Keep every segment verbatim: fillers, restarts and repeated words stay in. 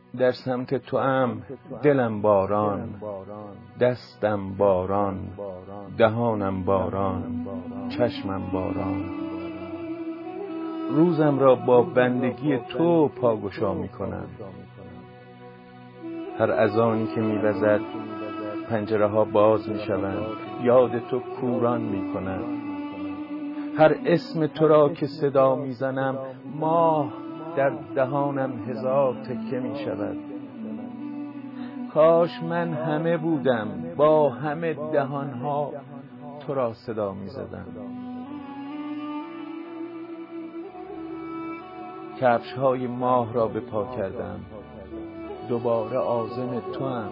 در سمت تو ام دلم باران، دستم باران، دهانم باران، چشمم باران. روزم را با بندگی تو پاگشا می کنم. هر اذانی که می وزد پنجره ها باز می شوند، یاد تو کوران می کند. هر اسم تو را که صدا می زنم، ماه در دهانم هزار تکه می شود. کاش من همه بودم، با همه دهانها تو را صدا می زدم. کفش های ماه را به پا کردم، دوباره عازم تو ام.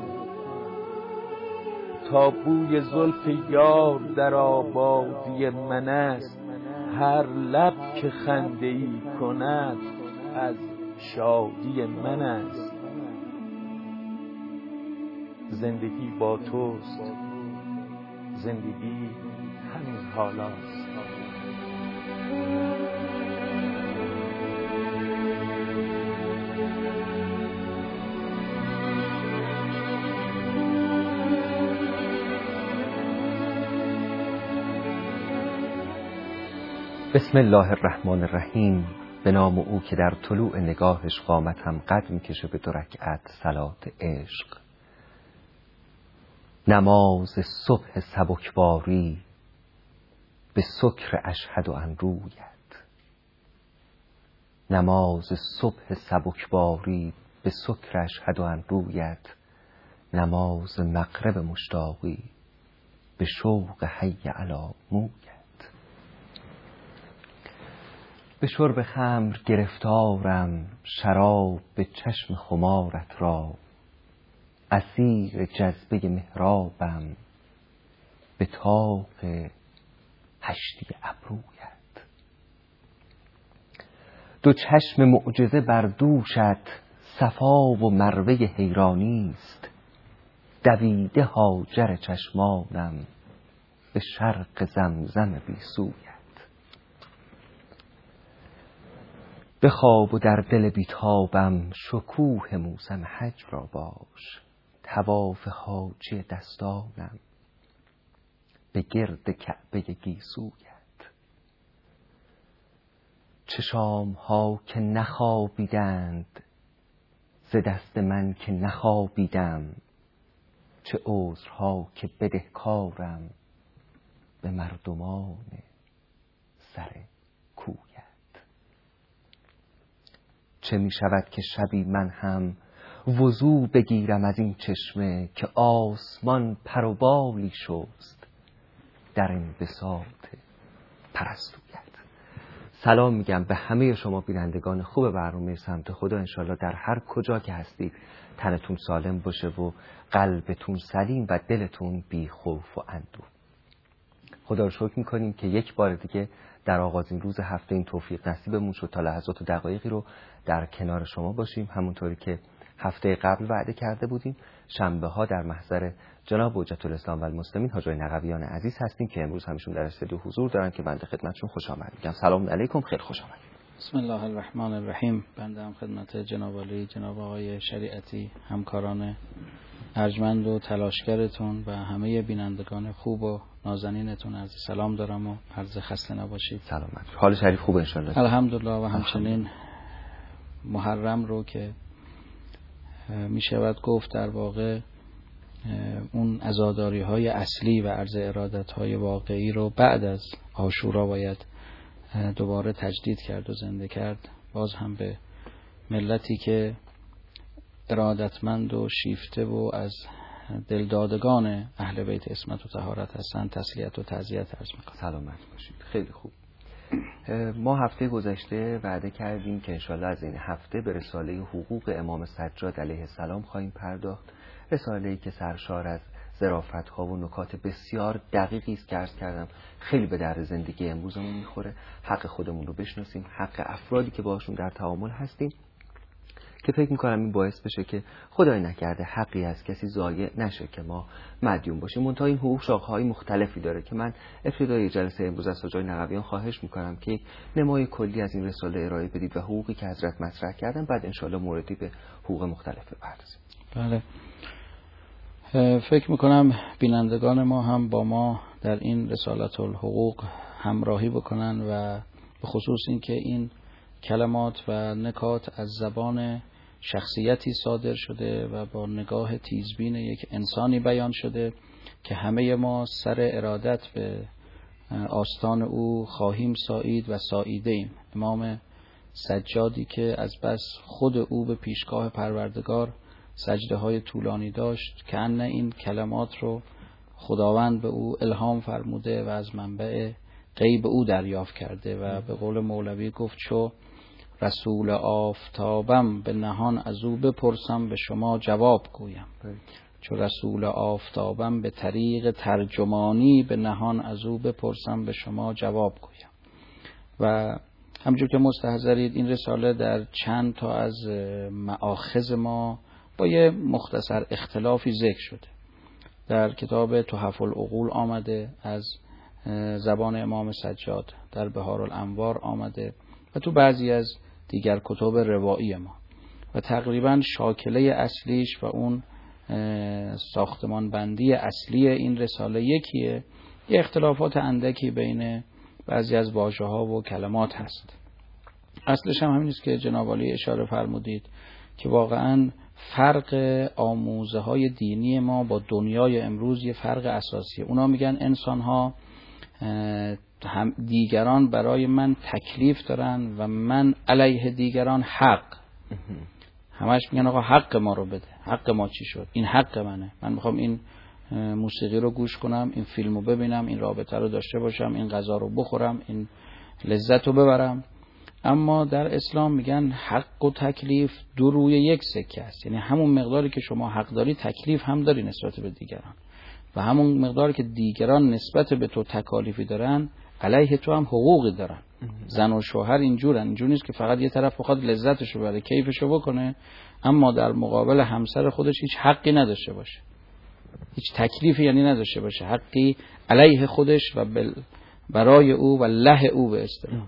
تا بوی زلف یار در آبادی من است، هر لب که خنده ای کند از شادی من است. زندگی با توست، زندگی همین حالاست. بسم الله الرحمن الرحیم. به نام او که در طلوع نگاهش قامت هم قد میکشه به دو رکعت صلات عشق. نماز صبح سبکباری به سکر اشهد ان رویت. نماز صبح سبکباری به سکر اشهد ان رویت. نماز مغرب مشتاقی به شوق حی علی مویت. به شرب خمر گرفتارم، شراب به چشم خمارت را. اسیر جذبه محرابم به طاق هشتی ابرویت. دو چشم معجزه بر دوشت، صفا و مروه حیرانی است. دویده هاجر چشمانم به شرق زمزم بی سویت. به خواب و در دل بیتابم، شکوه موسم حج را باش. طواف حاجی دستانم به گرد کعبه گیسویت. چشام ها که نخوابیدند ز دست من که نخوابیدم. چه عذرها که بدهکارم به مردمان سر کویت. چه می شود که شبی من هم وضو بگیرم از این چشمه، که آسمان پر و بالی شست در انبساط پرستویت. سلام میگم به همه شما بینندگان خوب برنامه سمت خدا. انشالله در هر کجا که هستید تنتون سالم باشه و قلبتون سلیم و دلتون بی خوف و اندوه. خدا رو شکر میکنیم که یک بار دیگه در آغازین روز هفته این توفیق نصیبمون شد تا لحظات و دقایقی رو در کنار شما باشیم. همونطوری که هفته قبل وعده کرده بودیم، شنبه ها در محضر جناب حجت الاسلام و المسلمین حاج نقویان عزیز هستیم که امروز همشون در استودیو حضور دارن که بنده خدمتشون خوش آمد میگم. سلام علیکم، خیلی خوش آمد. بسم الله الرحمن الرحیم. بنده هم خدمت جناب علی، جناب آقای شریعتی، همکاران ارجمند و تلاشگرتون و همه بینندگان خوب و نازنینتون عرض سلام دارم و عرض خسته نباشید. سلامت. حال شریف خوب انشالله؟ الحمدلله. و همچنین محرم رو که می شود گفت در واقع اون عزاداری های اصلی و عرض ارادت های واقعی رو بعد از عاشورا باید دوباره تجدید کرد و زنده کرد. باز هم به ملتی که ارادتمند و شیفته و از دلدادگان اهل بیت عصمت و طهارت هستند تسلیت و تعزیت عرض می‌کنم. سلامت باشید. خیلی خوب. ما هفته گذشته وعده کردیم که انشالله از این هفته به رساله حقوق امام سجاد علیه السلام خواهیم پرداخت. رساله‌ای که سرشار از ظرافت‌ها و نکات بسیار دقیقی است که عرض کردم خیلی به درد زندگی امروزمون میخوره. حق خودمون رو بشناسیم، حق افرادی که باشون در تعامل هستیم که فکر میکنم این باعث بشه که خدای نکرده حقی از کسی ضایع نشه که ما مدیون باشیم. منتها این حقوق شاخه‌های مختلفی داره که من ابتدای جلسه امروز از حاجی نقویان خواهش میکنم که یک نمای کلی از این رساله ارائه بدید و حقوقی که حضرت مطرح کردن، بعد انشالله موردی به حقوق مختلف بپردازیم. بله، فکر میکنم بینندگان ما هم با ما در این رسالت الحقوق همراهی بکنن و به خصوص این که این کلمات و نکات از زبان شخصیتی صادر شده و با نگاه تیزبین یک انسانی بیان شده که همه ما سر ارادت به آستان او خواهیم سایید و ساییده ایم. امام سجادی که از بس خود او به پیشگاه پروردگار سجده های طولانی داشت که ان این کلمات رو خداوند به او الهام فرموده و از منبع غیب او دریافت کرده و به قول مولوی گفت چو رسول آفتابم به نهان از او بپرسم به شما جواب گویم. چو رسول آفتابم به طریق ترجمانی به نهان از او بپرسم به شما جواب گویم. و همونجور که مستحضرید این رساله در چند تا از مآخذ ما با یه مختصر اختلافی ذکر شده. در کتاب تحف العقول آمده از زبان امام سجاد، در بهار الانوار آمده و تو بعضی از دیگر کتب روایی ما و تقریبا شاکله اصلیش و اون ساختمان بندی اصلی این رساله یکیه. یه اختلافات اندکی بین بعضی از واژه ها و کلمات هست. اصلش هم همین است که جناب عالی اشاره فرمودید که واقعا فرق آموزه های دینی ما با دنیای امروز یه فرق اساسیه. اونا میگن انسان ها هم دیگران برای من تکلیف دارن و من علیه دیگران حق. همش میگن آقا حق ما رو بده. حق ما چی شد؟ این حق منه. من میخوام این موسیقی رو گوش کنم، این فیلم رو ببینم، این رابطه رو داشته باشم، این غذا رو بخورم، این لذت رو ببرم. اما در اسلام میگن حق و تکلیف دو روی یک سکه است. یعنی همون مقداری که شما حق داری تکلیف هم داری نسبت به دیگران و همون مقداری که دیگران نسبت به تو تکالیفی دارن علیه تو هم حقوقی دارن. زن و شوهر اینجورن. اینجور نیست که فقط یه طرف بخواد لذتشو ببره، کیفشو بکنه، اما در مقابل همسر خودش هیچ حقی نداشته باشه، هیچ تکلیفی یعنی نداشته باشه، حقی علیه خودش و برای او و له او به اصطلاح.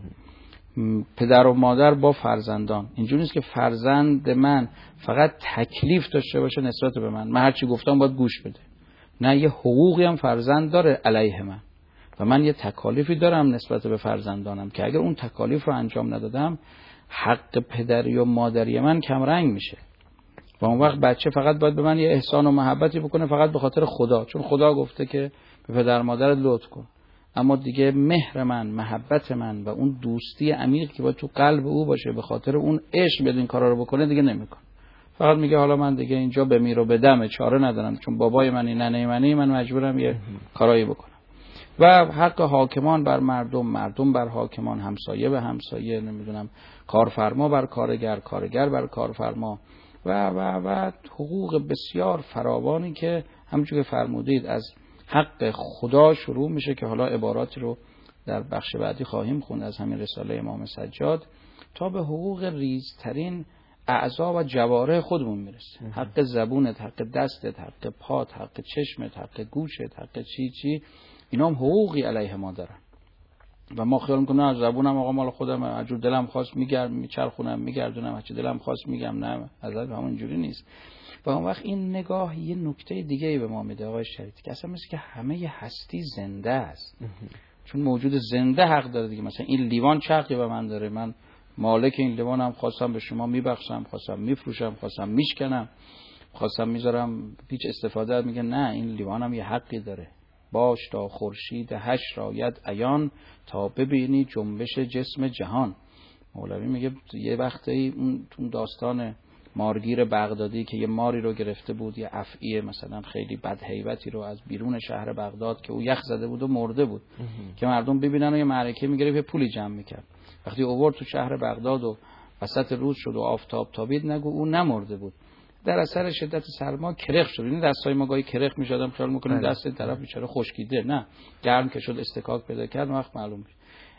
پدر و مادر با فرزندان اینجوری نیست که فرزند من فقط تکلیف داشته باشه نسبت به من، من هر چی گفتم باید گوش بده. نه، یه حقوقی هم فرزند داره علیه من و من یه تکالیفی دارم نسبت به فرزندانم که اگر اون تکالیف رو انجام ندادم حق پدری و مادری من کم رنگ میشه و اون وقت بچه فقط باید به من یه احسان و محبتی بکنه فقط به خاطر خدا، چون خدا گفته که به پدر مادرت لطف کن. اما دیگه مهر من، محبت من و اون دوستی عمیق که باید تو قلب او باشه به خاطر اون عشق بیاد این کارا رو بکنه دیگه نمیکنه. فقط میگه حالا من دیگه اینجا بمیر و بدم، چاره ندارم چون بابای من این ننه منی، من مجبورم یه کارایی بکنم. و حق حاکمان بر مردم، مردم بر حاکمان، همسایه به همسایه، نمیدونم کارفرما بر کارگر، کارگر بر کارفرما و و و حقوق بسیار فراوانی که همونجوری که فرمودید از حق خدا شروع میشه که حالا عباراتی رو در بخش بعدی خواهیم خوند از همین رساله امام سجاد تا به حقوق ریزترین اعضا و جوارح خودمون میرسه. حق زبونت، حق دستت، حق پات، حق چشمت، حق گوشت، حق چی چی، اینا هم حقوقی علیه ما دارن و ما خیال میکنم از زبونم آقا مال خودم، هر جور دلم خواست میگردم میچرخونم میگردونم، هر چی دلم خواست میگم. نه، از همون جوری نیست. و اون وقت این نگاه یه نکته دیگه ای به ما میده آقای شریعتی که اصلا مثل که همه هستی زنده است، چون موجود زنده حق داره دیگه. مثلا این لیوان چه حقی به من داره؟ من مالک این لیوانم، خواستم به شما میبخشم، خواستم میفروشم، خواستم میشکنم، خواستم میذارم هیچ استفاده. میگه نه، این لیوانم یه حقی داره. باش تا خورشید هش راید عیان، تا ببینی جنبش جسم جهان. مولوی میگه یه وقتی اون داستان مارگیر بغدادی که یه ماری رو گرفته بود، یه افعی مثلا خیلی بد هیبتی رو از بیرون شهر بغداد که او یخ زده بود و مرده بود که مردم ببینن و یه معرکه میگرفت، یه پولی جمع میکرد. وقتی اوورد تو شهر بغداد و وسط روز شد و آفتاب تابید، نگو او نمرده بود، در اثر شدت سرما کرخ شد. این دستای ما گاهی کرخ میشدم خیال میکنیم دست این طرف بیچاره خشکیده، نه، گرم که شد استکاک پیدا کرد، وقت معلوم میشه.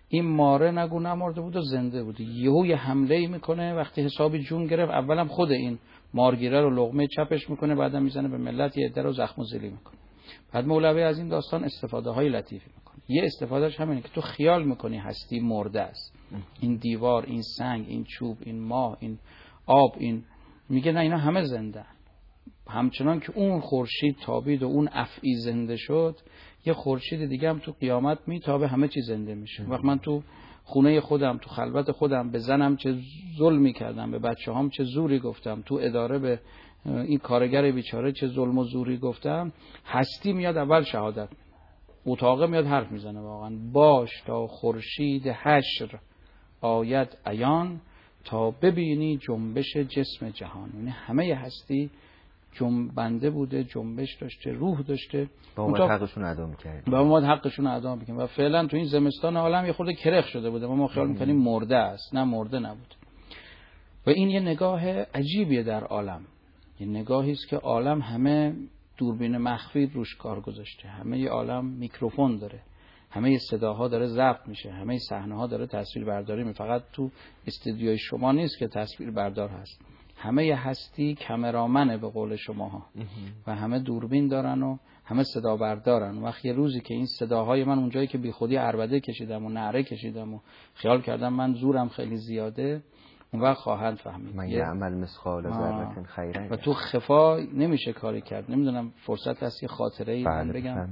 این ماره نگو نمرده بود و زنده بود. یهو یه حمله میکنه، وقتی حسابی جون گرفت اولم خود این مارگیره رو لقمه چپش میکنه، بعدم میزنه به ملت، یه عده رو زخم و زیلی میکنه. بعد مولوی از این داستان استفاده های لطیفی میکنه. یه استفادهش همینه که تو خیال میکنی هستی مرده است، این دیوار، این سنگ، این چوب، این ماه، این آب، این میگه نه اینا همه زنده. همچنان که اون خورشید تابید و اون افعی زنده شد، یه خورشید دیگه هم تو قیامت میتابه، همه چی زنده میشه. وقت من تو خونه خودم، تو خلوت خودم به زنم چه ظلمی کردم، به بچه هم چه زوری گفتم، تو اداره به این کارگر بیچاره چه ظلم و زوری گفتم، هستی میاد اول شهادت، اتاقه میاد حرف میزنه واقعا. باش تا خورشید حشر آید عیان، تا ببینی جنبش جسم جهان. یعنی همه هستی جنبنده بوده، جنبش داشته، روح داشته، با ما حقشون ادا می‌کردیم با ما حقشون ادا می‌کنیم. و فعلا تو این زمستان عالم یه خورده کرخ شده بوده، ما ما خیال می‌کنیم مرده است، نه مرده نبود. و این یه نگاه عجیبیه در عالم، یه نگاهی است که عالم همه دوربین مخفی روش کار گذاشته، همه ی عالم میکروفون داره، همه صداها داره ضبط میشه، همه صحنه‌ها داره تصویر برداری می. فقط تو استودیوی شما نیست که تصویر بردار هست، همه هستی کامرامنه به قول شماها و همه دوربین دارن و همه صدا بردارن. وقتی یه روزی که این صداهای من اونجایی که بی خودی عربده کشیدم و نعره کشیدم و خیال کردم من زورم خیلی زیاده، اون وقت خواهند فهمید من یه عمل مثقال ذره خیره و تو خفا نمیشه کاری کرد. نمیدونم فرصت هست یه خاطره ای من بگم.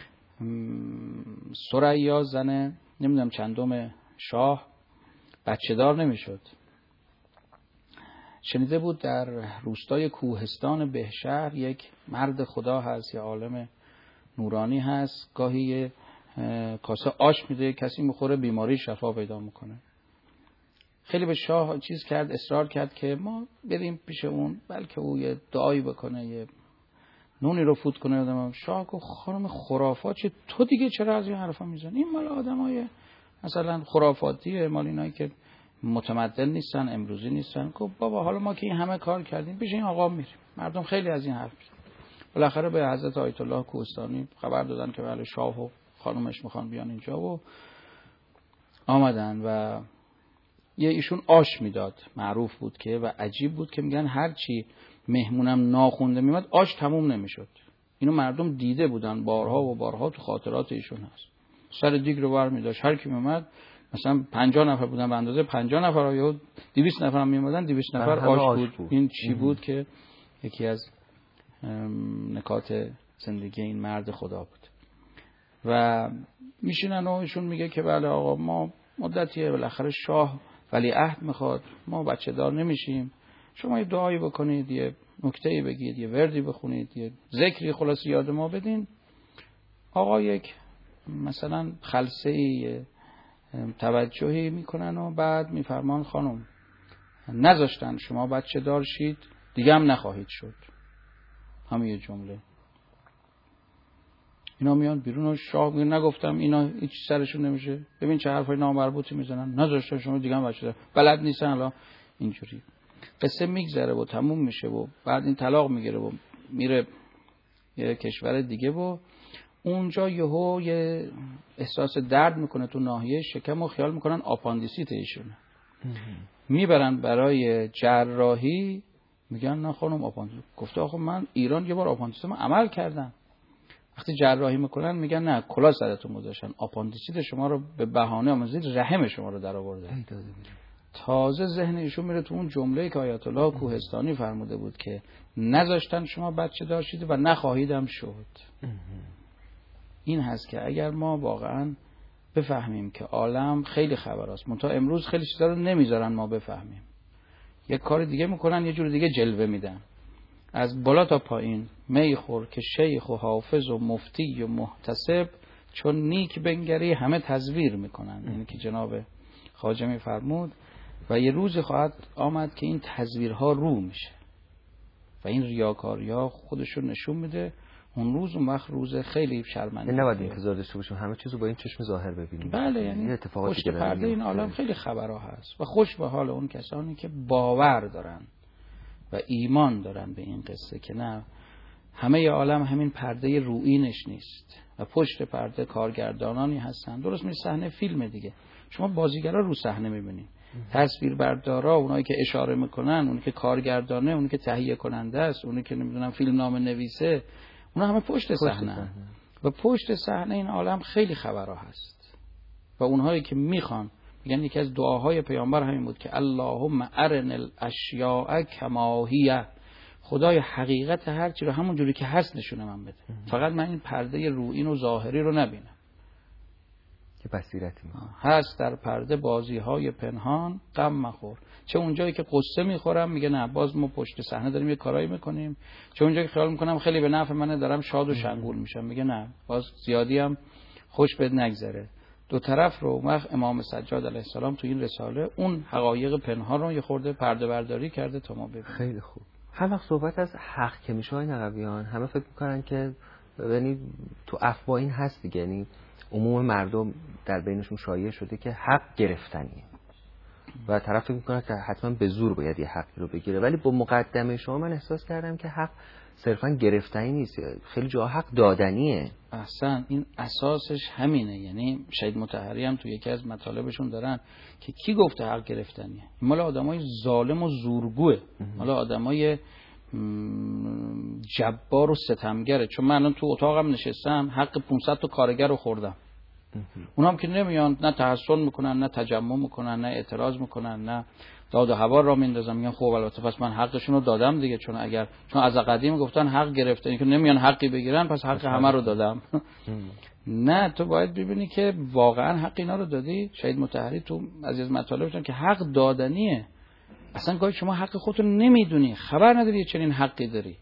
ثریا زن نمیدونم چندم شاه بچه دار نمیشد. شنیده بود در روستای کوهستان بهشهر یک مرد خدا هست، یا عالم نورانی هست، گاهی کاسه آش میده، کسی میخوره بیماری شفا پیدا میکنه. خیلی به شاه چیز کرد، اصرار کرد که ما بریم پیش اون، بلکه او یه دعایی بکنه، یه نونی رو فوت کنه. آدم شاه گفت خانم خرافات چه، تو دیگه چرا از این حرفا میزنی؟ این مال آدمای مثلا خرافاتیه، مال اینایی که متمدن نیستن، امروزی نیستن. گفت بابا حالا ما که این همه کار کردیم پیش این آقا میریم. مردم خیلی از این حرف میزنن. بالاخره به حضرت آیت الله کوهستانی خبر دادن که بله شاه و خانومش میخوان بیان اینجا و آمدن و یه ایشون آش میداد، معروف بود که و عجیب بود که میگن هر چی مهمونم ناخونده میمد آش تموم نمیشد. اینو مردم دیده بودن، بارها و بارها تو خاطرات ایشون هست. سر دیگ رو بر میداشت، هر کی میومد مثلا پنجاه نفر بودن به اندازه پنجاه نفر یا دویست نفر هم میومدن، دویست نفر آش, آش بود. بود. این چی بود که یکی از نکات زندگی این مرد خدا بود. و میشینن و ایشون میگه که بله آقا ما مدتیه بالاخره شاه ولی عهد میخواد، ما بچه دار نمیشیم، شما یه دعایی بکنید، یه نکته‌ای بگید، یه وردی بخونید، یه ذکری خلاص یاد ما بدین. آقا یک مثلا خلسه‌ای توجهی میکنن و بعد میفرمان خانم نذاشتن شما بچه دار شید، دیگه هم نخواهید شد. همین یه جمله. اینا میان بیرون و شاه میگه نگفتم اینا هیچ سرشون نمیشه، ببین چه حرفای نامربوطی میزنن، نذاشتن شما دیگه هم بچه دار، بلد نیستن. الان اینجوری قصه میگذره و تموم میشه و بعد این طلاق میگیره و میره یه کشور دیگه و اونجا یهو یه احساس درد میکنه تو ناحیه شکم و خیال میکنن آپاندیسیت ایشونه. میبرن برای جراحی، میگن نه خانم آپاندیسیت. گفته آخه من ایران یه بار آپاندیسیتم عمل کردم. وقتی جراحی میکنن میگن نه کلاه سرتون گذاشتن، آپاندیسیت شما رو به بهانه آموزید رحم شما رو در آورده. تازه ذهن ایشون میره تو اون جمله‌ای که آیت الله کوهستانی فرموده بود که نذاشتن شما بچه دار شید و نخواهیدم شد. این هست که اگر ما واقعا بفهمیم که عالم خیلی خبراست، منتها امروز خیلی چیزا رو نمیذارن ما بفهمیم، یک کار دیگه میکنن، یه جور دیگه جلوه میدن، از بالا تا پایین میخور که شیخ و حافظ و مفتی و محتسب چون نیک بنگری همه تزویر میکنن. یعنی که جناب خواجه میفرمود و یه روزی خواهد آمد که این تزویرها رو میشه و این ریاکاری‌ها خودشون نشون میده. اون روز اون وقت روز خیلی شرمنده. نباید انتظار داشته باشیم همه چیزو با این چشم ظاهر ببینیم. بله، یعنی پشت پرده این عالم خیلی خبرها هست و خوش به حال اون کسانی که باور دارن و ایمان دارن به این قصه که نه همه عالم همین پرده رویینش نیست و پشت پرده کارگردانانی هستن. درست مثل صحنه فیلم دیگه، شما بازیگرا رو صحنه می‌بینید، تصویربردارا، اونایی که اشاره میکنن، اونی که کارگردانه، اونی که تهیه کننده است، اونی که نمیدونم فیلمنامه نویسه، اونا همه پشت صحنه و پشت صحنه این عالم خیلی خبرها هست و اونهایی که میخوان میگن یکی از دعاهای پیامبر همین بود که اللهم ارن الاشیاء کما هی، خدای حقیقت هر چی رو همون جوری که هست نشونه من بده، فقط من این پرده رویین و ظاهری رو نبینم. که بصیرتی هست در پرده بازی‌های پنهان غم مخور، چه اونجایی که قصه میخورم میگه نه باز ما پشت صحنه داریم یه کارایی میکنیم، چه اونجایی که خیال میکنم خیلی به نفع منه دارم شاد و شنگول میشم میگه نه باز زیادی هم خوش بد نگذره. دو طرف رو وقت امام سجاد علیه السلام تو این رساله اون حقایق پنهان رو یه خورده پرده برداری کرده تا ما ببینیم. خیلی خوب. هر وقت صحبت از حق که میشه های نقبیان همه فکر میکنن که یعنی تو افواه این هست دیگه، یعنی عموم مردم در بینشون شایع شده که حق گرفتنیه و طرف فکر میکنه که حتما به زور باید یه حقی رو بگیره، ولی با مقدمه شما من احساس کردم که حق صرفا گرفتنی نیست، خیلی جاها حق دادنیه. احسن، این اساسش همینه. یعنی شهید مطهری هم تو یکی از مطالبشون دارن که کی گفته حق گرفتنیه؟ مال آدمای ظالم و زورگوه، مال آدمای جبار و ستمگره. چون من الان تو اتاقم نشستم حق پانصد تا کارگر رو خوردم، اونام که نمیان نه تحسن میکنن نه تجمع میکنن نه اعتراض میکنن نه داد و هوا را میندازن، میگن خب البته پس من حقشون رو دادم دیگه، چون اگر چون از قدیم گفتن حق گرفتن که نمیان حقی بگیرن پس حق همه رو دادم. نه، تو باید ببینی که واقعا حق اینا رو دادی. شهید مطهری تو از از مطالبشون که حق دادنیه، اصلا گاهی شما حق خودت رو نمیدونی، خبر نداری چنین حقی داری.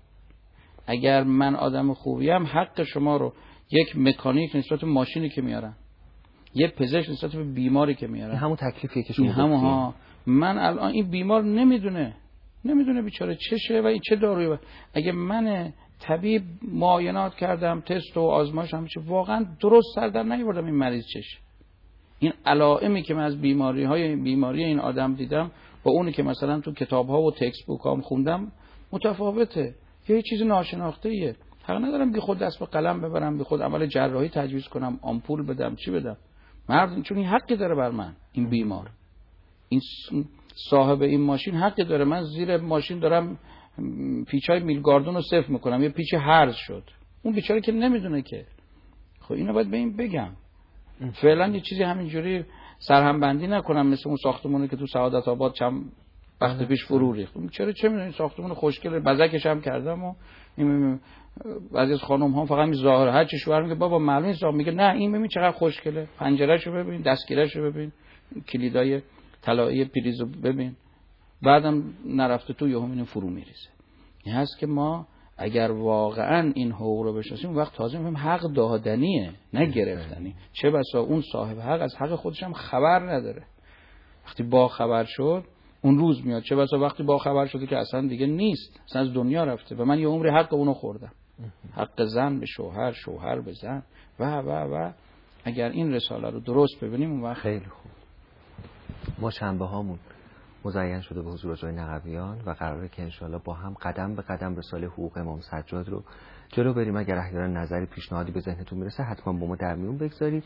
اگر من آدم خوبیم حق شما رو یک مکانیک نسبت به ماشینی که میارن، یه پزشک نسبت به بیماری که میارن، همون تکلیفیه که شما گفتید. همونها. من الان این بیمار نمیدونه نمیدونه بیچاره چشه و این چه دارویی، اگه من طبیب معاینات کردم تست و آزمایش هم چه واقعا درست سر در نیاوردم این مریض چشه، این علائمی که من از بیماری های بیماری این آدم دیدم با اونی که مثلا تو کتاب ها و تکست بوک هم خوندم متفاوته، یه چیز ناشناخته ایه. حق ندارم بی خود دست به قلم ببرم، بی خود عمل جراحی تجویز کنم، آمپول بدم، چی بدم. مرد چون این حقی داره بر من، این بیمار، این صاحب این ماشین حقی داره. من زیر ماشین دارم پیچای میلگاردون رو صفر میکنم، یه پیچ هرز شد، اون بیچاره که نمیدونه که. خب اینو باید به این بگم. فعلا یه چیزی همینجوری سرهم بندی نکنم مثل اون ساختمونی که تو سعادت آباد چند وقت پیش فرو ریخت. چرا چه میدونی ساختمون خوشگله، بزکش هم کردم و این بعضی از خانم ها فقط می ظاهر هر چی شوهر میگه بابا معلومه نیست، میگه نه این ببین چقدر خوشگله، پنجرهشو ببین، دستگیرهشو ببین، کلیدای طلایی پریزو ببین، بعدم نرفته تو یهو اینو فرو میریزه. این هست که ما اگر واقعا این حقوق رو بشناسیم اون وقت تازه میفهمیم حق دادنیه نه گرفتنی. چه بسا اون صاحب حق از حق خودش هم خبر نداره، وقتی با خبر شد اون روز میاد، چه بسا وقتی با خبر شده که اصلا دیگه نیست، اصلا از دنیا رفته و من یه عمری حق اونو خوردم، حق زن به شوهر، شوهر به زن و و و اگر این رساله رو درست ببینیم اون وقت خیلی خوب. ما شنبه هامون مزین شده به حضور جای نقبیان و قراره که انشالله با هم قدم به قدم رساله حقوق امام سجاد رو جلو بریم. اگر احیانا نظری پیشنهادی به ذهنتون میرسه حتما با ما در میون بگذارید.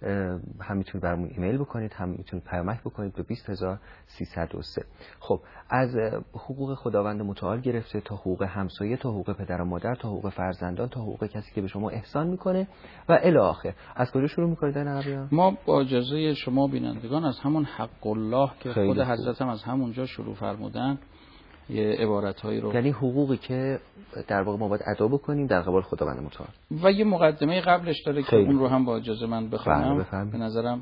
هم میتونید برامون ایمیل بکنید، هم میتونید پیامک بکنید به بیست هزار و سیصد و سه. خب از حقوق خداوند متعال گرفته تا حقوق همسایه، تا حقوق پدر و مادر، تا حقوق فرزندان، تا حقوق کسی که به شما احسان میکنه و الی آخر، از کجا شروع میکنید در نقبیان؟ ما با اجازه شما بینندگان از همون حق الله که خود حضرت هم از همونجا شروع فرمودن یه عبارت‌هایی رو، یعنی حقوقی که در واقع ما باید ادا بکنیم در قبال خداوند متعال، و یه مقدمه قبلش داره که اون رو هم با اجازه من بخونم. به نظرم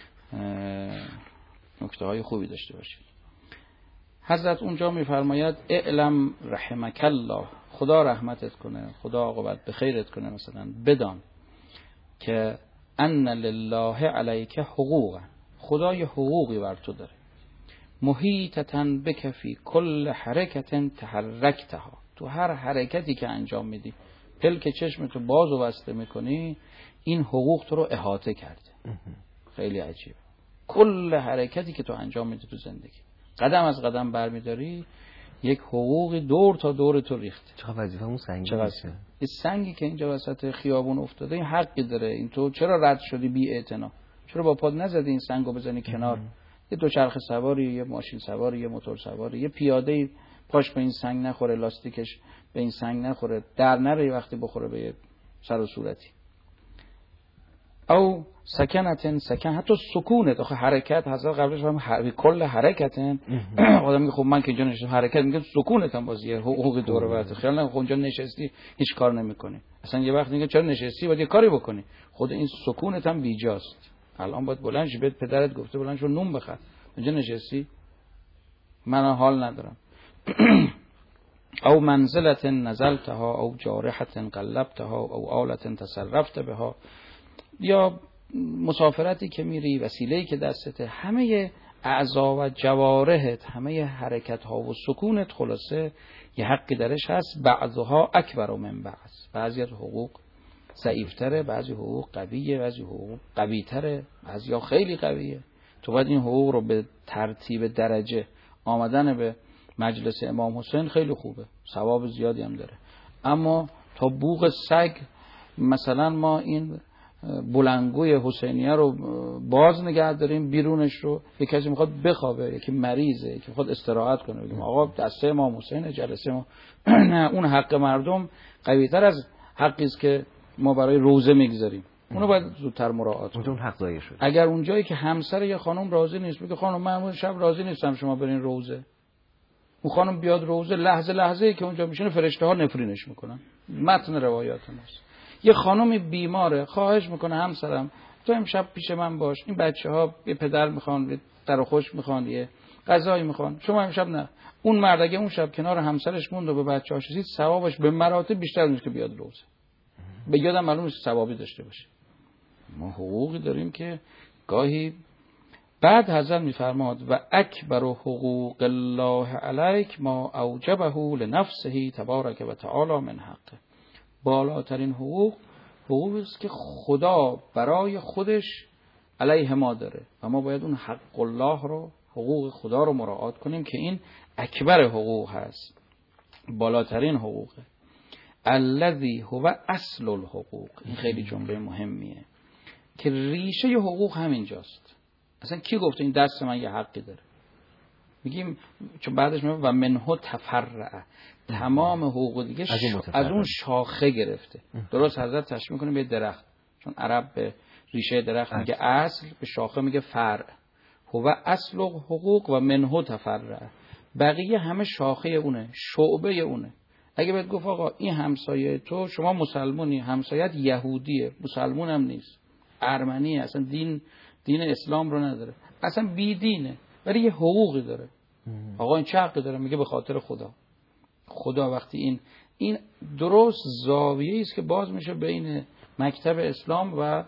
نکته‌های خوبی داشته باشید. حضرت اونجا می‌فرماید اعلم رحمک الله، خدا رحمتت کنه، خدا عاقبت به خیرت کنه، مثلا بدان که ان لله علیک حقوقا، خدا یه حقوقی بر تو داره، محیطتن بک فی کل حرکت تحرکتها، تو هر حرکتی که انجام میدی، پلک چشمتو باز و بسته میکنی، این حقوق تو رو احاطه کرده. خیلی عجیب، کل حرکتی که تو انجام میدی تو زندگی، قدم از قدم برمیداری، یک حقوقی دور تا دور تو ریخته. چقدر وظیفه‌مون سنگینه. این سنگی که اینجا وسط خیابون افتاده این حقی داره، این تو چرا رد شدی بی اعتنا، چرا با پات نزدی این سنگو بزنی کنار؟ یه دوچرخه سواری، یه ماشین سواری، یه موتور سواری، یه پیاده پاش به این سنگ نخوره، لاستیکش به این سنگ نخوره، در نره وقتی بخوره به سر و صورتی. او سکنتن، سکن حتی سکونت، آخه حرکت حضرت قبلش هم حر... کل حرکتن. آدم میگه خب من که اینجا نشستم حرکت، میگه سکونت هم بازیه، حقوق دور و برت. خیال نکن اونجا نشستی هیچ کار نمیکنی. اصلا یه وقت میگه چرا نشستی باید یه کاری بکنی. خود این سکونت هم بیجاست. الان باید بلند شی، بهت پدرت گفته بلند شو نون بخور، اونجا نشستی من حال ندارم. او منزلت نزلتها او جارحت قلبتها او آلت تصرفت بها، یا مسافرتی که میری، وسیله‌ای که دستته، همه اعضا و جوارحت، همه حرکت ها و سکونت خلاصه یه حقی درش هست. بعضها اکبر من بعض، بعضی از حقوق ضعیف‌تره، بعضی حقوق قویه، بعضی حقوق قوی‌تره، بعضیا خیلی قویه. تو باید این حقوق رو به ترتیب درجه، آمدن به مجلس امام حسین خیلی خوبه، ثواب زیادی هم داره، اما تا بوق سگ مثلا ما این بلنگوی حسینیه رو باز نگه داریم، بیرونش رو یک کسی میخواد بخوابه، یکی مریضه، یکی میخواد استراحت کنه، بگیم آقا دسته امام حسین جلسه ما نه، اون حق مردم قوی‌تر از حقی است که ما برای روزه میگذاریم، اونو باید زودتر مراعات کنیم. اون حق ضایع شد. اگر اونجایی که همسر یه خانم راضی نیست، میگه خانم من شب راضی نیستم شما برین روزه، اون خانم بیاد روزه، لحظه لحظه‌ای که اونجا میشینه فرشته ها نفرینش میکنن. متن روایات ماست. یه خانمی بیماره، خواهش میکنه همسرم تو امشب پیش من باش، این بچه‌ها یه پدر میخوان، یه در و خوش میخوان، یه غذایی میخوان، شما امشب نه. اون مرد اگه اون شب کنار همسرش موند و به بچه‌هاش رسید، ثوابش به مراتب بیشتر از که بیاد روزه. به یادم معلومه ثوابی داشته باشه. ما حقوقی داریم که گاهی بعد حضرت میفرماد و اکبر حقوق الله علیک ما اوجبه لنفسه تبارک و تعالی من حقه. بالاترین حقوق حقوقی است که خدا برای خودش علیه ما داره و ما باید اون حق الله رو، حقوق خدا رو مراعات کنیم که این اکبر حقوق هست، بالاترین حقوقه. الذی هو اصل الحقوق. این خیلی جمله مهمیه که ریشه حقوق همینجاست. اصلا کی گفته این دست من یه حقی داره؟ میگیم چون بعدش میگه و منه تفرع، تمام حقوق دیگه از, ش... از اون شاخه گرفته. درست حضرت تشبیه میکنه به درخت، چون عرب به ریشه درخت میگه اصل، به شاخه میگه فرع. هو اصل حقوق و منه تفرع، بقیه همه شاخه اونه، شعبه اونه. اگه بهت گفت آقا این همسایه تو، شما مسلمونی، همسایت یهودیه، مسلمون هم نیست، ارمنیه، اصلا دین دین اسلام رو نداره، اصلا بی دینه، ولی یه حقوقی داره. آقا این چه حقی داره؟ میگه به خاطر خدا. خدا وقتی این این درست زاویه‌ای است که باز میشه بین مکتب اسلام و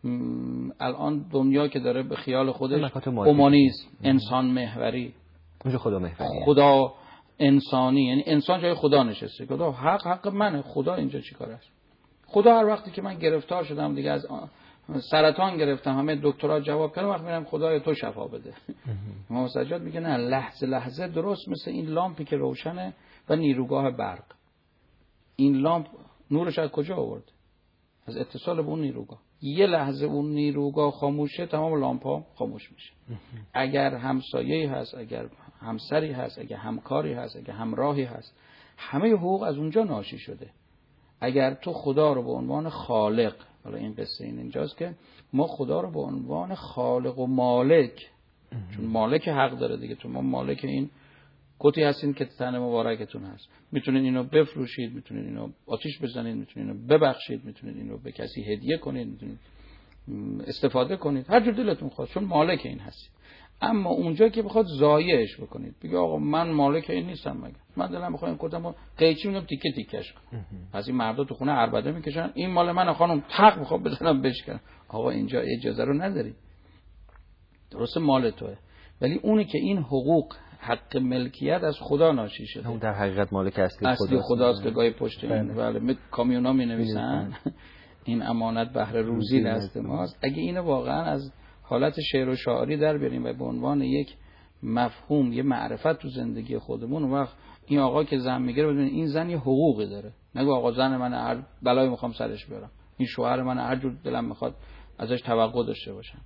الان دنیا که داره به خیال خودش هومانیسم، انسان محوری. اونجا خدا محوری، خدا انسانی، یعنی انسان جای خدا نشسته. خدا حق حق منه، خدا اینجا چیکار است؟ خدا هر وقتی که من گرفتار شدم دیگه، از سرطان گرفتم، همه دکترها جواب کردن، وقت میرم خدای تو شفا بده. امام سجاد میگه نه، لحظه لحظه، درست مثل این لامپی که روشنه و نیروگاه برق. این لامپ نورش از کجا آورد؟ از اتصال به اون نیروگاه. یه لحظه اون نیروگاه خاموشه، تمام لامپ‌ها خاموش میشه. اگر همسایه‌ای هست، اگر همسری هست، اگر همکاری هست، اگر همراهی هست، همه حقوق از اونجا ناشی شده. اگر تو خدا رو به عنوان خالق، حالا این قصه این اینجاست که ما خدا رو به عنوان خالق و مالک، چون مالک حق داره دیگه، تو ما مالک این کتی هستین که تن مبارکتون هست، میتونین اینو بفروشید، میتونین اینو آتیش بزنید، میتونین اینو ببخشید، میتونین اینو به کسی هدیه کنید، میتونید استفاده کنید، هر جور دلتون خواست، چون مالک این هستید. اما اونجا که بخواد ضایعش بکنید، بگه آقا من مالک این نیستم، مگه من دلم میخوام کتمو قیچی میگم تیکه تیکش کنم. پس این مردا تو خونه عربده میکشن، این مال منه خانم، تق میخوام بزنم بشکنم. آقا اینجا اجازه رو نداری، درست مال توئه، ولی اونی که این حقوق حق ملکیت از خدا ناشی شده، اون در حقیقت مالک اصلی خداست. اصلی خداست که گاهی پشت این بله می کامیونا مینویسن این امانت بهر روزی دست ماست. اگه اینو واقعا از حالت شعر و شاعری در بیاریم و به عنوان یک مفهوم، یه معرفت تو زندگی خودمون، اون وقت این آقا که زن میگیره بدونید این زن یه حقوقی داره. نگو آقا زن من هر بلایی میخوام سرش بیارم، این شوهر من هر جور دلم میخواد ازش توقع داشته باشم.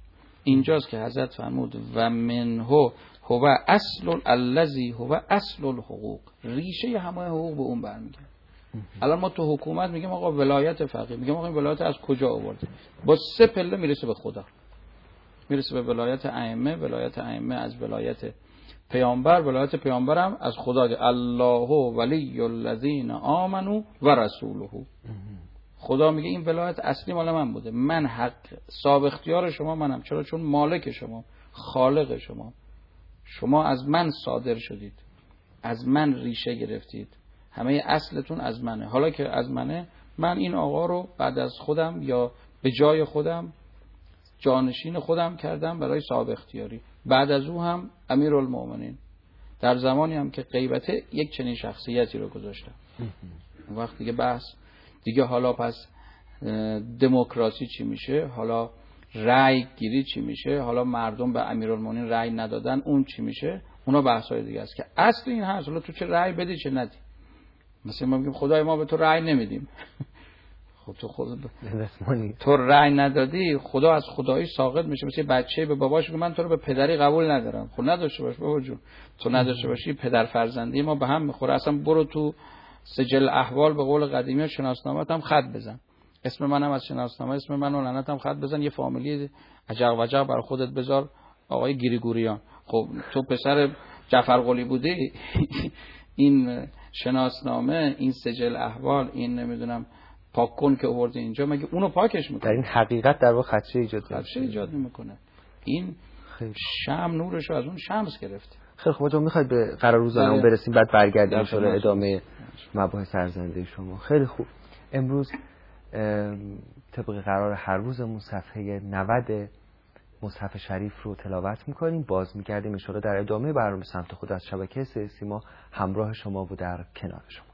اینجاست که حضرت فرمود و منه هو اصل الذی هو اصل الحقوق، ریشه همه حقوق به اون برمیگرده. الان ما تو حکومت میگیم آقا ولایت فقیه، میگیم آقا این ولایت از کجا آورده؟ با سه پله میرسه به خدا، میرسه به ولایت ائمه، ولایت ائمه از ولایت پیامبر، ولایت پیامبر هم از خدا. الله ولی الذین آمنوا و رسوله. خدا میگه این ولایت اصلی مال من بوده، من حق صاحب اختیار شما منم. چرا؟ چون مالک شما، خالق شما، شما از من صادر شدید، از من ریشه گرفتید، همه اصلتون از منه. حالا که از منه، من این آقا رو بعد از خودم یا به جای خودم جانشین خودم کردم برای صاحب اختیاری. بعد از او هم امیرالمومنین، در زمانی هم که غیبته یک چنین شخصیتی رو گذاشتم. اون وقت دیگه بحث دیگه حالا پس دموکراسی چی میشه، حالا رأی گیری چی میشه، حالا مردم به امیرالمومنین رأی ندادن اون چی میشه، اونا بحثای دیگه است که اصل این هست. حالا تو چه رأی بدی چه ندی. مثلا ما میگیم خدای ما به تو رأی نمیدیم. خب تو خود تو رأی ندادی، خدا از خدایی ساقط میشه. مثل بچه به باباش میگه من تو رو به پدری قبول ندارم. خب نداشته باش بابا جون، تو نداشته باشی پدر فرزندی ما به هم میخوره. اصلا برو تو سجل احوال به قول قدیمی شناسنامه‌ت هم خط بزن، اسم منم از شناسنامه اسم من و لعنت هم خط بزن، یه فامیلی عجق وجق برای خودت بذار، آقای گریگوریان. خب تو پسر جعفر قلی بودی این شناسنامه، این سجل احوال، این نمیدونم پاک کن که آورده اینجا، مگه اونو پاکش میکنه؟ در این حقیقت در واقع خدشه ایجاد خدشه ایجاد نمیکنه. این شمع نورش رو از اون شمس گرفته. خیلی خوب، جان میخواید به قرار روزانه‌مون برسیم، بعد برگردیم ان شاءالله ادامه مباحث سرزنده شما. خیلی خوب. امروز طبق قرار هر روزمون صفحه نود مصحف شریف رو تلاوت میکنیم، باز میگردیم ان شاءالله در ادامه برنامه سمت خود از شبکه سه سیما همراه شما و در کنار شما.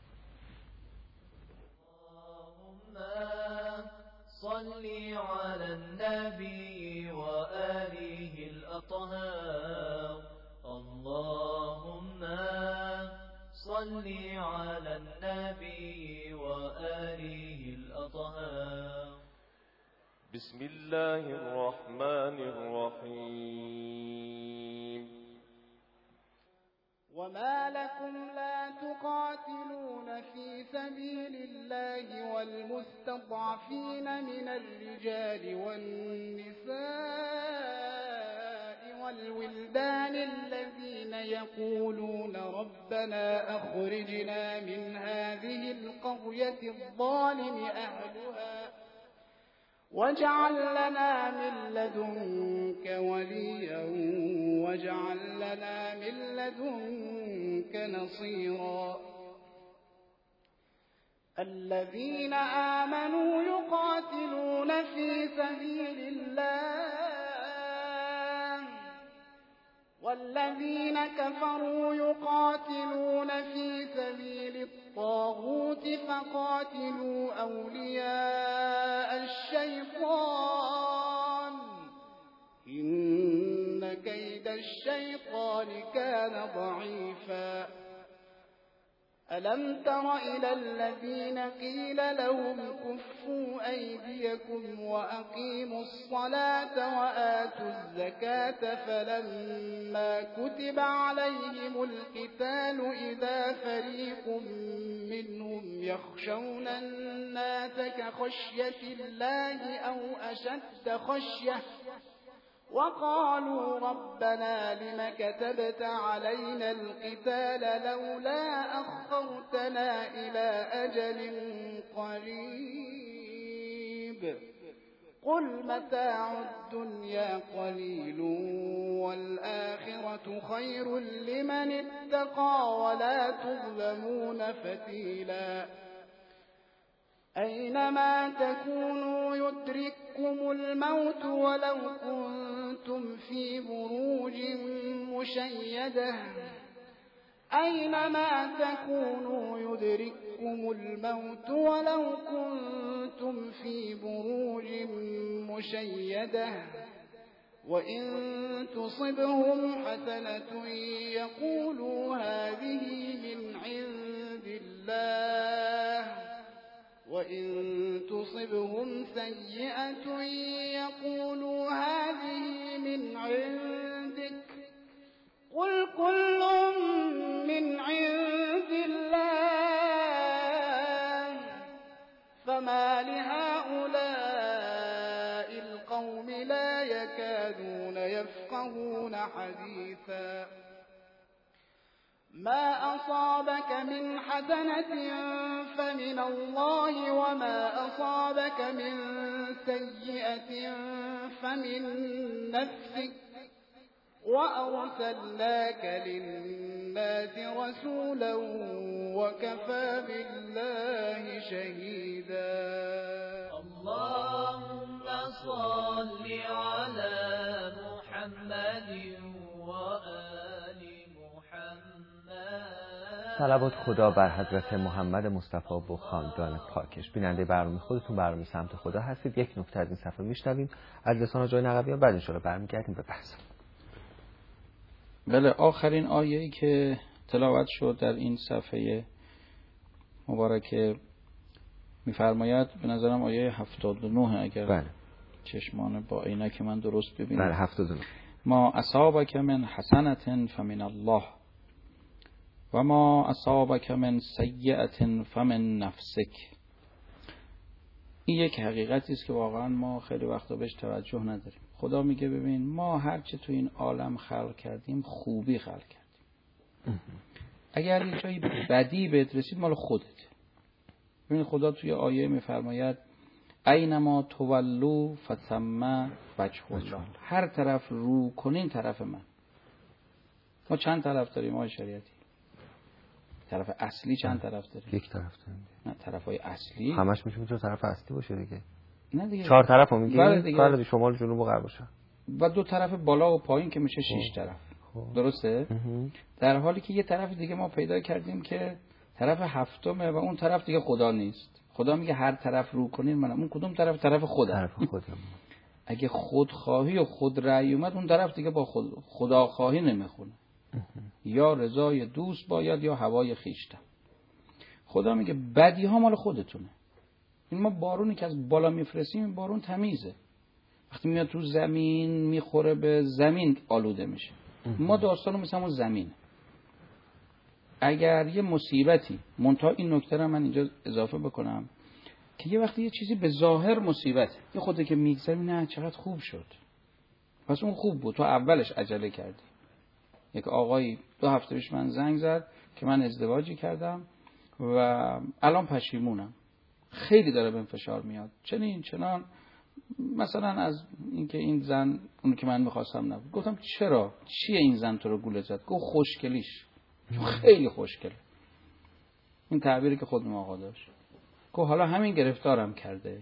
صلی علی النبی و آله الاطهار. اللهم صلی علی النبی و آله الاطهار. بسم الله الرحمن الرحیم. وما لكم لا تقاتلون في سبيل الله والمستضعفين من الرجال والنساء والولدان الذين يقولون ربنا أخرجنا من هذه القرية الظالم أهلها واجعل لنا من لدنك وليا واجعل لنا من لدنك نصيرا. الذين آمنوا يقاتلون في سبيل الله والذين كفروا يقاتلون في سبيل الطاغوت فقاتلوا أولياء الشيطان إن كيد الشيطان كان ضعيفا. ألم تر إلى الذين قيل لهم كفوا أيديكم وأقيموا الصلاة وآتوا الزكاة فلما كتب عليهم القتال إذا فريق منهم يخشون الناس كخشية الله أو أشد خشية وقالوا ربنا لم كتبت علينا القتال لولا أخرتنا إلى أجل قريب قل متاع الدنيا قليل والآخرة خير لمن اتقى ولا تظلمون فتيلا. أينما تكونوا يدرككم الموت ولو كنتم في بروج مشيدة أينما تكونوا يدرككم الموت ولو كنتم في بروج مشيدة وإن تصبهم حسنة يقولوا هذه من عند الله وإن تصبهم سيئة يقولوا هذه من عندك قل كل من عند الله فما لهؤلاء القوم لا يكادون يفقهون حديثا ما أصابك من حسنة فمن الله وما أصابك من سيئة فمن نفسك وأرسلناك للناس رسولا وكفى بالله شهيدا اللهم صل على محمد وآل محمد. صلوات خدا بر حضرت محمد مصطفی و خاندان پاکش. بیننده برنامه خودتون برنامه سمت خدا هستید. یک نکته از این صفحه میشنویم از لسان آقای نقویان، بعد ان شاءالله برمیگردیم به بحث. بله، آخرین آیه‌ای که تلاوت شد در این صفحه مبارکه می‌فرماید، به نظرم آیه هفتاد و نه اگر بله. چشمان با عینک من درست ببینید. بله هفتاد و نه. ما اصابک من حسنة فمن الله و ما اصابک من سیئة فمن نفسک. این یک حقیقتی است که واقعا ما خیلی وقتا بهش توجه نداریم. خدا میگه ببین ما هر چه تو این عالم خلق کردیم خوبی خلق کردیم. اگر یه جایی بدی بهت رسید مال خودت. ببین خدا توی آیه میفرماید اینما تولوا فثم وجه الله. هر طرف رو کنین طرف من. ما چند طرف داریم آقای شریعتی؟ طرف اصلی چند طرف داریم؟ یک طرف داریم. نه طرفای اصلی همش میشه میتونه طرف اصلی باشه دیگه. نه دیگه. چهار طرف هم میگه. کار شمال جنوب و غرب باشه. و دو طرف بالا و پایین که میشه شش طرف. خوب. درسته؟ اه. در حالی که یه طرف دیگه ما پیدا کردیم که طرف هفتمه و اون طرف دیگه خدا نیست. خدا میگه هر طرف رو کنین منم. اون کدوم طرف؟ طرف خودم. طرف خودم. اگه خودخواهی و خود رأی اومد اون طرف دیگه با خود خداخواهی نمیخونه. یا رضای دوست باید یا هوای خیشتن. خدا میگه بدی ها مال خودتونه. این ما بارونی که از بالا میفرستیم بارون تمیزه. وقتی میاد تو زمین میخوره به زمین آلوده میشه. ما داستانو مثل همون زمین. اگر یه مصیبتی، منتها این نکته رو من اینجا اضافه بکنم که یه وقتی یه چیزی به ظاهر مصیبت، یه خودت که میگذری نه چقدر خوب شد. پس اون خوب بود، تو اولش عجله کردی. یک آقایی دو هفته پیش من زنگ زد که من ازدواجی کردم و الان پشیمونم. خیلی داره بهم فشار میاد. چنین چنان مثلا از اینکه این زن اون که من می‌خواستم نبود. گفتم چرا؟ چیه این زن تو رو گول زد؟ گفت خوشگلیش. خیلی خوشگله. این تعبیری که خودم آقا داشت. گفت حالا همین گرفتارم کرده.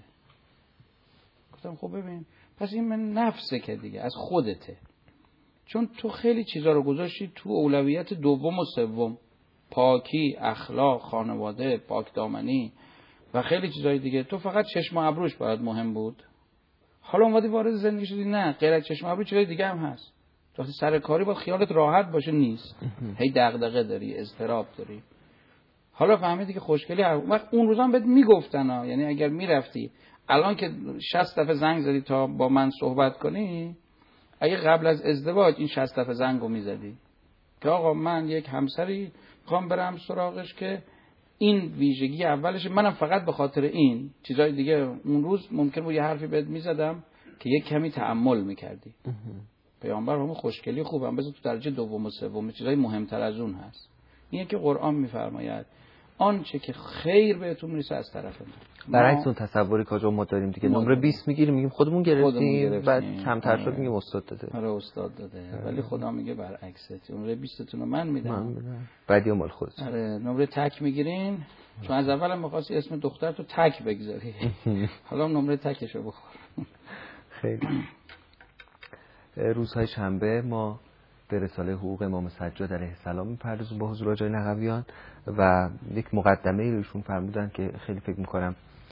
گفتم خب ببین پس این من نفسه که دیگه از خودته. چون تو خیلی چیزا رو گذاشتی تو اولویت دوم و سوم. پاکی، اخلاق، خانواده، پاکدامنی و خیلی چیزای دیگه. تو فقط چشم و ابروش باید مهم بود. حالا اومدی وارد زندگی شدی نه، غیر از چشم و ابرو چیزای دیگه هم هست. تو وقتی سر کاری باید خیالت راحت باشه نیست. هی دغدغه داری، اضطراب داری. حالا فهمیدی که خوشگلی وقت اون روزا بهت میگفتن ها، یعنی اگر میرفتی الان که شصت دفعه زنگ زدی تا با من صحبت کنی، اگه قبل از ازدواج این شصت دفعه زنگو میزدی که آقا من یک همسری میخوام برم سراغش که این ویژگی اولشه، منم فقط به خاطر این چیزای دیگه اون روز ممکن بود یه حرفی بهت میزدم که یک کمی تأمل میکردی. پیامبر همون خوشگلی خوبم بذار تو درجه دوم و سوم، چیزای مهمتر از اون هست. اینه که قرآن میفرماید آنچه که خیر بهتون میرسه از طرف من. برعکس اون تصوری که ما داریم دیگه، نمره بیست میگیریم میگیم خودمون گرفتیم، بعد کمتر شد میگیم استاد داده. آره استاد داده. ولی خدا میگه برعکسه، نمره بیست تون رو من میدم. بعدی مال خودت. آره نمره تک میگیرین، چون از اول می‌خواستی اسم دختر تو تک بگذاری. حالا نمره تکشو بخور. خیلی. روزهای شنبه ما به رساله حقوق امام سجاد علیه السلام می‌پردازیم با حضور آقای نقویان و یک مقدمه‌ای رو ایشون فرمودن که خیلی فکر می‌کنم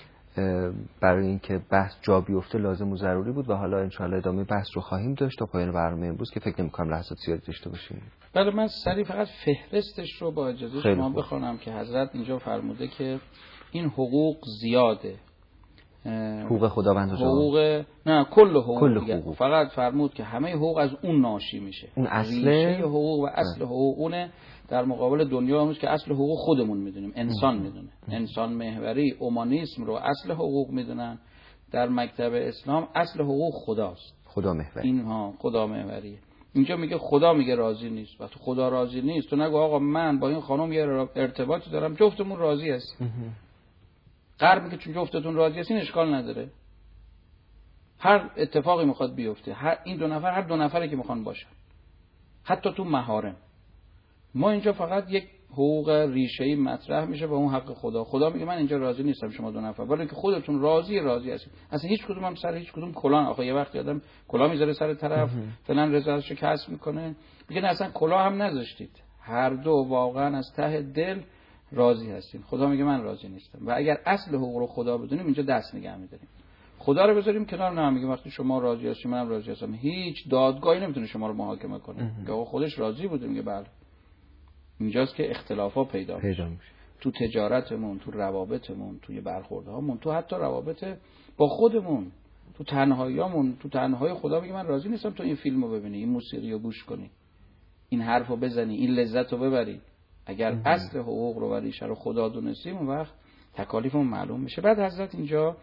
برای اینکه بحث جا بیفته لازم و ضروری بود و حالا ان شاءالله ادامه بحث رو خواهیم داشت تا پایان برنامه امروز که فکر نمی‌کنم لحظات زیادی داشته باشیم. بله من سریع فقط فهرستش رو با اجازه شما بخونم که حضرت اینجا فرموده که این حقوق زیاده. حقوق خداوند و حقوق نه کل حقوق, کل حقوق. فقط فرمود که همه حقوق از اون ناشی میشه. اون اصل ریشه حقوق و اصل حقوق اونه، در مقابل دنیا همونش که اصل حقوق خودمون میدونیم، انسان میدونه. انسان محوری اومانیسم رو اصل حقوق میدونن. در مکتب اسلام اصل حقوق خداست، خدا محوری. اینها خدا محوریه. اینجا میگه خدا میگه راضی نیست. وقتی خدا راضی نیست تو نگو آقا من با این خانم یه ارتباطی دارم جفتمون راضی هستیم. غرب میگه چون جفتتون راضی هستین اشکال نداره، هر اتفاقی میخواد بیفته، هر این دو نفر هر دو نفری که میخوان باشن، حتی تو محارم. ما اینجا فقط یک حقوق ریشه‌ای مطرح میشه با اون حق خدا. خدا میگه من اینجا راضی نیستم شما دو نفر، ولی که خودتون راضی راضی هستید. اصلا هیچ کدوم هم سر هیچ کدوم کلاه، آخه یه وقتی آدم کلاه میذاره سر طرف فعلا رضایتشو کسب میکنه، میگه نه اصلا کلاه هم نذاشتید، هر دو واقعا از ته دل راضی هستین. خدا میگه من راضی نیستم. و اگر اصل حقوق رو خدا بدونیم اینجا دست نگه می‌داریم، خدا رو بذاریم کنار، نه میگه وقتی شما راضی هستید منم راضی هستم، هیچ دادگاهی نمیتونه شما رو محاکمه کنه که آقا خودش راضی بوده. میگه بله. اینجاست که اختلافا پیدا میشه. پیدا میشه تو تجارتمون، تو روابطمون، توی برخوردهامون، تو حتی روابط با خودمون، تو تنهاییامون. تو تنهایی خدا میگه من راضی نیستم تو این فیلمو ببینی، این موسیقی رو گوش کنی، این حرفو بزنی، این لذت رو ببری. اگر اه. اصل حقوق رو و ریشه رو خدا دونستیم اون وقت تکالیفمون معلوم میشه. بعد حضرت اینجا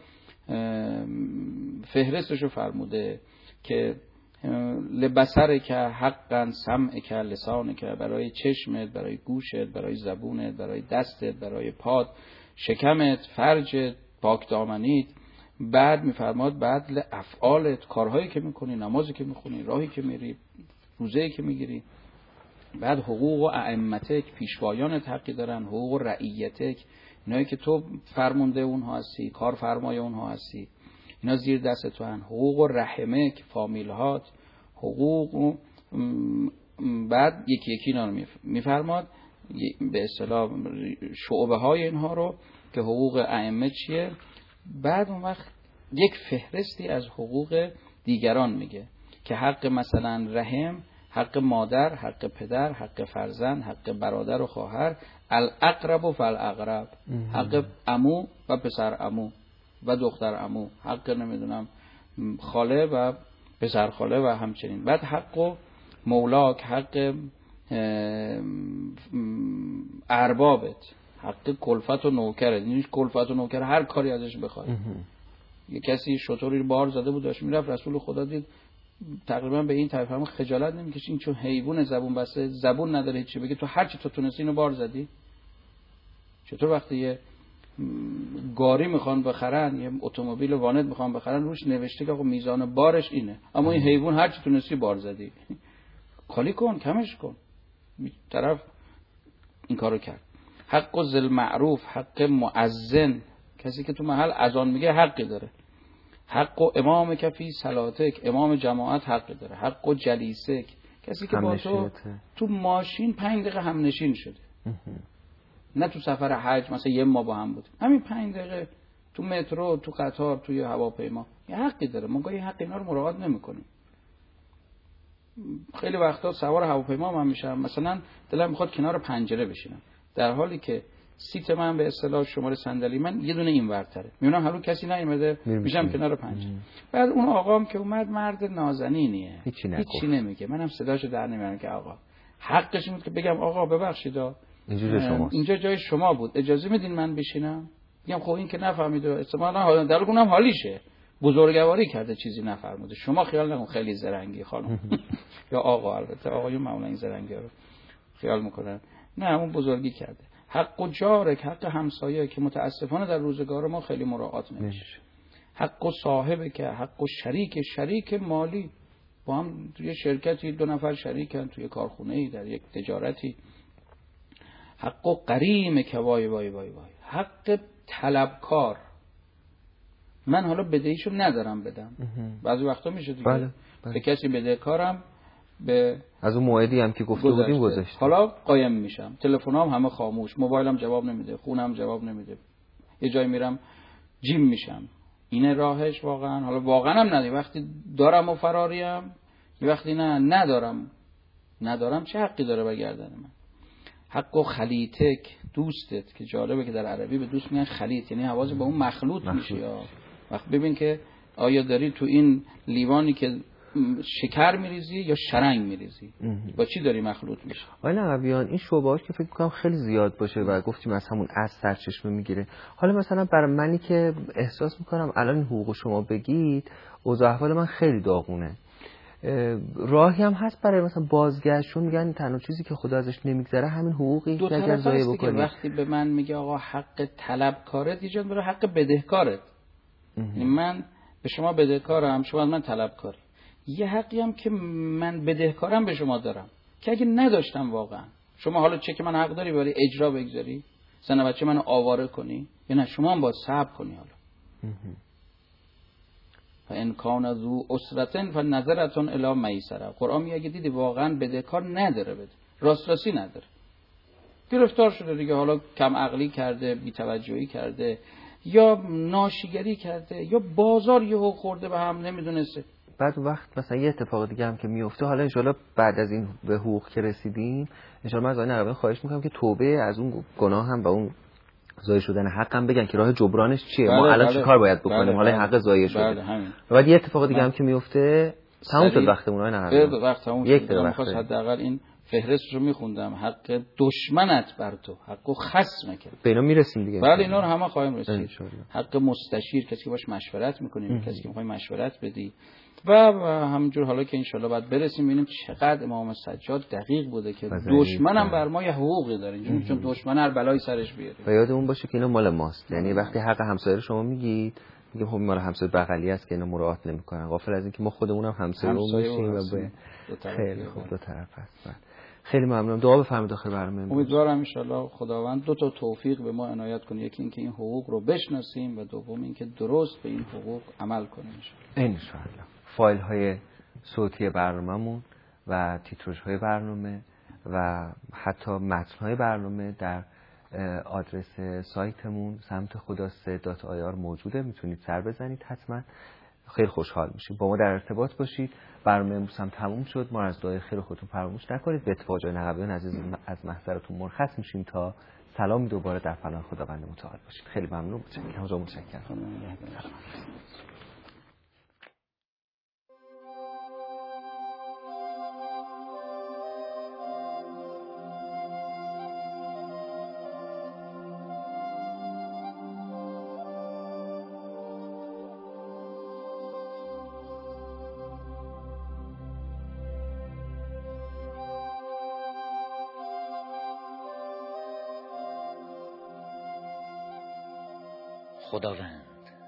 فهرستشو فرموده که لبصر که حقا، سمع که، لسان که، برای چشمت، برای گوشت، برای زبونت، برای دستت، برای پات، شکمت، فرجت، پاک دامنیت. بعد میفرماد بعد افعالت، کارهایی که میکنی، نمازی که میخونی، راهی که میری، روزه‌ای که میگیری. بعد حقوق و ائمتک، پیشوایانت حقی دارن، حقوق و رعیتک، اینایی که تو فرمانده اونها هستی، کار فرمای اونها هستی، اینا زیر دست تو هن. حقوق و رحمک، فامیلهات، حقوق و بعد یکی یکی اینا رو میفرماد به اصطلاح شعبه های اینها رو که حقوق ائمه چیه. بعد اون وقت یک فهرستی از حقوق دیگران میگه که حق مثلا رحم، حق مادر، حق پدر، حق فرزند، حق برادر و خواهر، الاقرب و فالاقرب، حق عمو و پسر عمو و دختر عمو، حق نمیدونم خاله و پسر خاله و همچنین. بعد حق و مولاک، حق اربابت، حق کلفت و نوکرت. این کلفت و نوکر هر کاری ازش بخواد. یه کسی شطوری بار زده بود داشت میرفت، رسول خدا دید تقریبا به این طرف هم خجالت نمیکشه، این چون حیوان زبون بسته، زبون نداره هیچی، بگه تو هر چی تو تونستی اینو بار زدی. چطور وقتی یه گاری میخوان بخرن، یه اتومبیل وانت میخوان بخرن، روش نوشته که آقا میزان بارش اینه، اما این حیوان هر چی تونستی بار زدی. خالی کن، کمش کن. طرف این کارو کرد. حق ذل معروف، حق مؤذن، کسی که تو محل اذان میگه حقی داره. حق و امام کفی صلاتک، امام جماعت حقی داره. حق و جلیسک، کسی که با تو تو ماشین پنج دقیقه هم نشین شده، نه تو سفر حج مثلا یه ما با هم بودیم، همین پنج دقیقه تو مترو، تو قطار، توی هواپیما، یه حقی داره. ما گاهی حق اینا رو مراعات نمی‌کنیم. خیلی وقتا سوار هواپیما من میشم، مثلا دلم میخواد کنار پنجره بشینم، در حالی که سیت من به اصطلاح شماره صندلی من یه دونه این ورتره، میبینم هنوز کسی نیومده، میشم کنار پنجره. بعد اون آقام که اومد مرد نازنینیه، هیچی, هیچی نمیگه، منم صداشو در نمیارم که آقا حقش بود که بگم آقا ببخشید اینجا شما، اینجا جای شما بود، اجازه میدین من بشینم؟ میگم خب این که نفهمید احتمالاً در اونم حالیشه، بزرگواری کرده چیزی نفرموده، شما خیال نکن خیلی زرنگی خانم یا آقا، البته آقایون معمولا این زرنگی رو خیال میکنن، نه اون بزرگی کرده. حق و جارک، حق همسایه که متاسفانه در روزگار ما خیلی مراعات نمیشه. حق و صاحبه که، حق و شریک، شریک مالی، با هم توی شرکتی دو نفر شریکن، توی کارخونه‌ای، در یک تجارتی. حق و قریم که وای وای وای وای، حق طلبکار، من حالا بدهیشو ندارم بدم، بعضی وقتا میشه دیگه بله، بله. به کسی بدهکارم، به از اون موعدی هم که گفته بودیم گذشته، حالا قایم میشم، تلفنام همه خاموش، موبایلم جواب نمیده، خونم جواب نمیده، یه جای میرم جیم میشم. اینه راهش واقعا؟ حالا واقعا هم ندارم، وقتی دارم و فراریم، یه وقتی نه ندارم ندارم چه حقی داره برگردن من؟ حق و خلیتک، دوستت، که جالبه که در عربی به دوست میگن خلیت، یعنی حواظ به اون مخلوط, مخلوط. میشه یا وقت ببین که آیا داری تو این لیوانی که شکر میریزی یا شرنگ میریزی، با چی داری مخلوط میشه؟ آقای نقبیان این شعبه‌هاش که فکر می‌کنم خیلی زیاد باشه و گفتیم از همون از سرچشمه میگیره. حالا مثلا برای منی که احساس میکنم الان این حقوق شما بگید اوضاع احوال من خیلی داغونه، راهی هم هست برای مثلا بازگشتون؟ میگن تنها چیزی که خدا ازش نمیگذره همین حقوقی که اگر ضایع بکنی. وقتی به من میگه آقا حق طلبکارت ایجاد برای حق بدهکارت، من به شما بدهکارم، شما از من طلبکاری، یه حقی هم که من بدهکارم به شما دارم که اگه نداشتم واقعا، شما حالا چه که من حق داری برای اجرا بگذاری، زن بچه منو آواره کنی، یا نه شما هم باید صبر کنی. حالا فان کان ذو اسرة فنظرة الی میسره. قرآن میگه دیدی واقعا بدهکار نداره، بده راست راستی نداره، گرفتار شده دیگه، حالا کم عقلی کرده، بی‌توجهی کرده، یا ناشیگری کرده، یا بازار یهو خورده به هم نمیدونسته. بعد وقت مثلا یه اتفاق دیگه هم که میفته، حالا انشالله بعد از این به حقوق که رسیدیم انشالله من از آقای نقبیان خواهش میکنم که توبه از اون گناه هم و اون ضایع شدن حق هم بگن که راه جبرانش چیه، بله، ما الان بله، چه کار باید بکنیم. بله، حالا بله، حق ضایع شده. بله، و بعد یه اتفاق دیگه هم که میفته تموم شد وقتمون. آقای نقبیان وقت تموم یک شد. من خواست حداقل این فهرست رو میخوندم، حق دشمنت بر تو، حق خصم کرد. به اینا میرسیم دیگه. بله اینا رو همه خواهیم رسید. حق مستشیر، کسی که باش مشورت میکنیم، کسی که میخوای مشورت بدی، و همینجور حالا که انشالله بعد برسیم ببینیم چقدر امام سجاد دقیق بوده که دشمنم بر ما یه حقوقی داره، اینجوری چون دشمن هر بلایی سرش بیاره. و یادمون باشه که اینا مال ماست. یعنی وقتی حق همسایه شما میگید میگم خب مال همسایه بغلی است که اینا مراعات نمیکنن، غافل از اینکه ما خودمون هم همسایه رو میشیم و به خیلی خوب دو طرف هست. خیلی ممنونم. دعا بفرمایید داخل برنامه. امیدوارم ان شاءالله خداوند دو تا توفیق به ما عنایت کنه، یکی اینکه این حقوق رو بشناسیم و دوم اینکه درست به این حقوق عمل کنیم ان شاءالله. فایل های صوتی برنامه‌مون و تیتروژ های برنامه و حتی متن های برنامه در آدرس سایتمون سمت خدا سه دات آی آر موجوده، میتونید سر بزنید. حتما خیلی خوشحال میشیم با ما در ارتباط باشید. برنامه امروز هم تموم شد. ما از دعای خیر خودتون فراموش نکنید. به اتفاق جای نقبیان عزیز از محضرتون مرخص میشیم تا سلامی دوباره در پناه خداوند متعال باشید. خیلی ممنون. متشکرم. متشکرم. خداوند،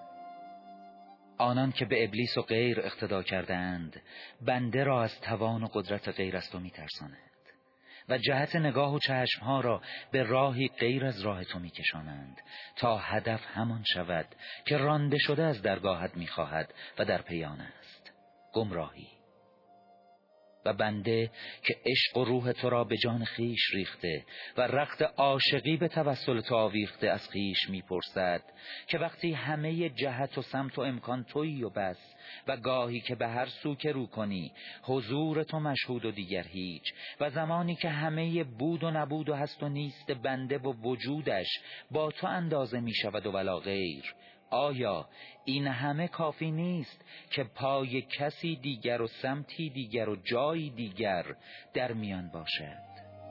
آنان که به ابلیس و غیر اقتدا کردند بنده را از توان و قدرت غیر از تو میترسانند و جهت نگاه و چشمها را به راهی غیر از راه تو میکشانند تا هدف همان شود که رانده شده از درگاهت میخواهد و در پیان است، گمراهی. و بنده که عشق و روح تو را به جان خیش ریخته و رخت عاشقی به توسل تو آویخته از خیش میپرسد که وقتی همه جهت و سمت و امکان تویی و بس و گاهی که به هر سو که رو کنی حضور تو مشهود و دیگر هیچ و زمانی که همه بود و نبود و هست و نیست بنده و وجودش با تو اندازه می شود و ولا غیر، آیا این همه کافی نیست که پای کسی دیگر و سمتی دیگر و جایی دیگر در میان باشد؟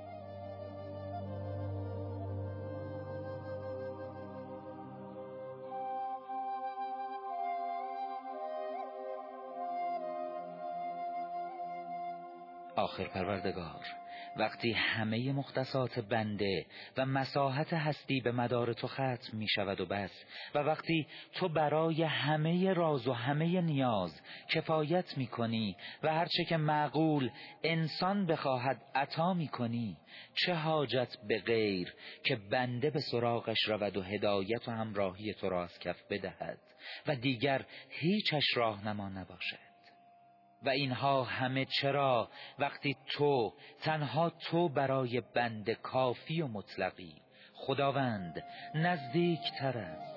آخر پروردگار، وقتی همه مختصات بنده و مساحت هستی به مدار تو ختم می شود و بس، و وقتی تو برای همه راز و همه نیاز کفایت می کنی و هرچه که معقول انسان بخواهد عطا می کنی، چه حاجت به غیر که بنده به سراغش رود و هدایت و همراهی تو را از کف بدهد و دیگر هیچش راهنما نباشد؟ و اینها همه چرا وقتی تو، تنها تو برای بنده کافی و مطلقی، خداوند، نزدیک تر است